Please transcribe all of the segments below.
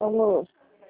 Alô?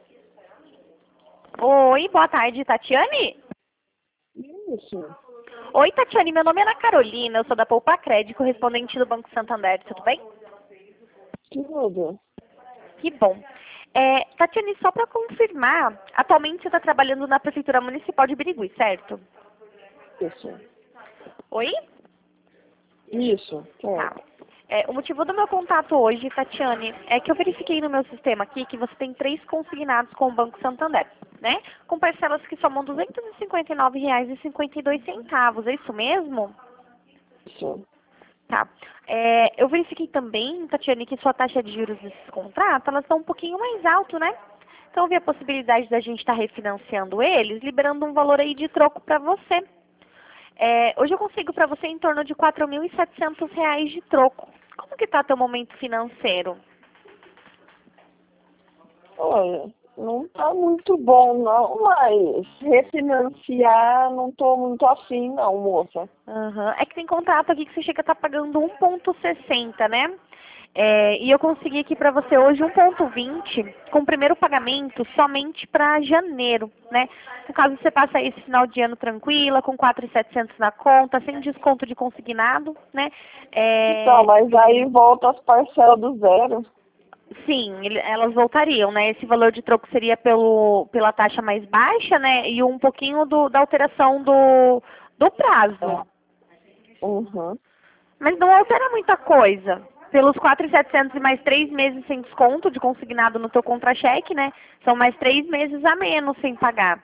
Oi, boa tarde, Tatiane? Isso. Oi, Tatiane, meu nome é Ana Carolina, eu sou da Poupa Crédito, correspondente do Banco Santander, tudo bem? Tudo. Que bom. Tatiane, só para confirmar, atualmente você está trabalhando na Prefeitura Municipal de Birigui, certo? Isso. Oi? Isso. Tá. Certo. O motivo do meu contato hoje, Tatiane, é que eu verifiquei no meu sistema aqui que você tem 3 consignados com o Banco Santander, né? Com parcelas que somam R$ 259,52, é isso mesmo? Isso. Tá. Eu verifiquei também, Tatiane, que sua taxa de juros desses contratos, elas estão um pouquinho mais alto, né? Então, eu vi a possibilidade da gente estar refinanciando eles, liberando um valor aí de troco para você. Hoje eu consigo para você em torno de R$ 4.700 de troco. Como que está teu momento financeiro? Olha, não tá muito bom não, mas refinanciar não tô muito afim não, moça. Aham. É que tem contrato aqui que você chega a estar pagando 1,60, né? E eu consegui aqui para você hoje 1,20 com o primeiro pagamento somente para janeiro, né? No caso, você passa esse final de ano tranquila, com 4.700 na conta, sem desconto de consignado, né? Então, mas aí volta as parcelas do zero. Sim, elas voltariam, né? Esse valor de troco seria pela taxa mais baixa, né? E um pouquinho da alteração do prazo. Uhum. Mas não altera muita coisa. Pelos 4.700 e mais 3 meses sem desconto de consignado no teu contra-cheque, né? São mais 3 meses a menos sem pagar.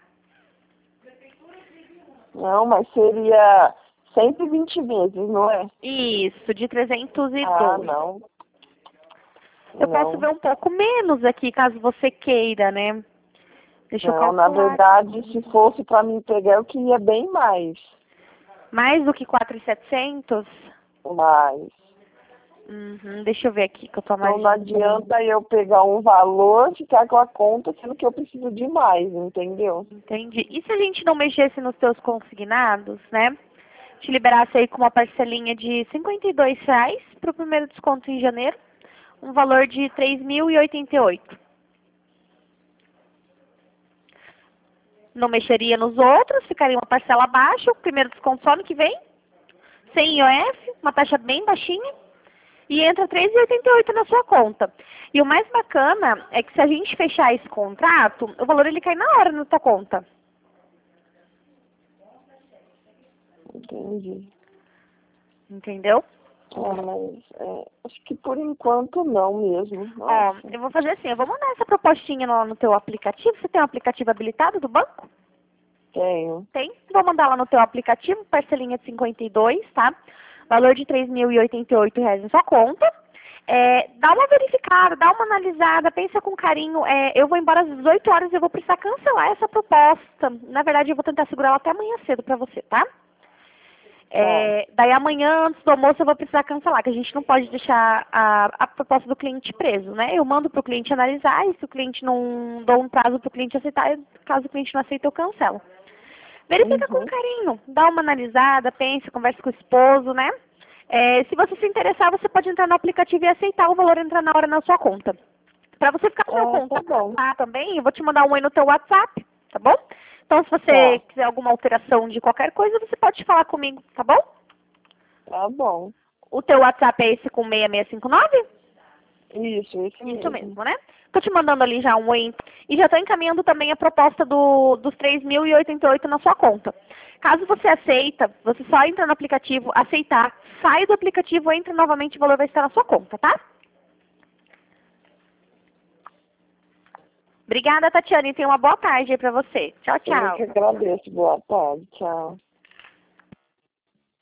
Não, mas seria 120 vezes, não é? Isso, de Ah, 302. não. Eu posso ver Não. um pouco menos aqui, caso você queira, né? Deixa eu Não, na calcular. verdade, se fosse para mim pegar, eu queria bem mais. Mais do que 4.700? Mas Uhum, deixa eu ver aqui que eu tô então não mais. adianta eu pegar um valor, ficar com a conta, sendo que eu preciso de mais, entendeu? Entendi. E se a gente não mexesse nos teus consignados, né? Te liberasse aí com uma parcelinha de R$ 52 para o primeiro desconto em janeiro, um valor de 3.088. Não mexeria nos outros, ficaria uma parcela baixa, o primeiro desconto só no que vem, sem IOF, uma taxa bem baixinha, e entra 3.088 na sua conta. E o mais bacana é que se a gente fechar esse contrato, o valor ele cai na hora na tua conta. Entendi. Entendeu? Mas acho que por enquanto não mesmo. Ó, Nossa, eu vou fazer assim, eu vou mandar essa propostinha no teu aplicativo. Você tem um aplicativo habilitado do banco? tenho. Tem. Vou mandar lá no teu aplicativo, parcelinha de 52, tá? Valor de R$ 3.088 na sua conta. Dá uma verificada, dá uma analisada, pensa com carinho. Eu vou embora às 18 horas e eu vou precisar cancelar essa proposta. Na verdade, eu vou tentar segurar ela até amanhã cedo pra você, tá? Tá. Daí amanhã, antes do almoço, eu vou precisar cancelar, que a gente não pode deixar a proposta do cliente preso, né? Eu mando para o cliente analisar e se o cliente não dou um prazo para o cliente aceitar, caso o cliente não aceite, eu cancelo. Verifica com Uhum. carinho, dá uma analisada, pense, converse com o esposo, né? Se você se interessar, você pode entrar no aplicativo e aceitar o valor entrar na hora na sua conta. Para você ficar com o meu Ah, tá contato bom. lá também, eu vou te mandar um oi no teu WhatsApp, tá bom? Então, se você Tá. quiser alguma alteração de qualquer coisa, você pode falar comigo, tá bom? Tá bom. O teu WhatsApp é esse com 6659? Isso Isso mesmo. mesmo, né? Tô te mandando ali já um oi. E já tô encaminhando também a proposta dos 3.088 na sua conta. Caso você aceita, você só entra no aplicativo, aceitar, sai do aplicativo, entra novamente, o valor vai estar na sua conta, tá? Obrigada, Tatiane. Tenha uma boa tarde aí pra você. Tchau, Eu que tchau. agradeço. Boa tarde. Tchau.